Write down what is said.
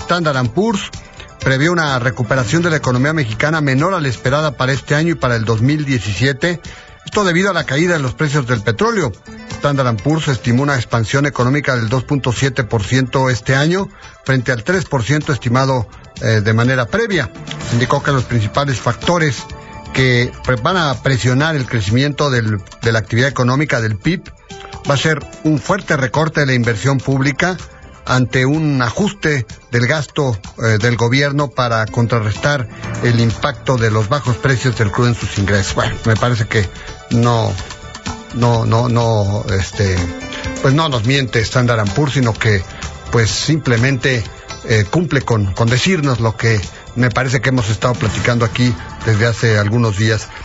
Standard & Poor's prevé una recuperación de la economía mexicana menor a la esperada para este año y para el 2017. Esto debido a la caída de los precios del petróleo. Standard & Poor's estimó una expansión económica del 2.7% este año, frente al 3% estimado de manera previa. Se indicó que los principales factores que van a presionar el crecimiento de la actividad económica del PIB va a ser un fuerte recorte de la inversión pública ante un ajuste del gasto del gobierno para contrarrestar el impacto de los bajos precios del crudo en sus ingresos. Bueno, me parece que pues no nos miente Standard & Poor's, sino que pues simplemente cumple con decirnos lo que me parece que hemos estado platicando aquí desde hace algunos días.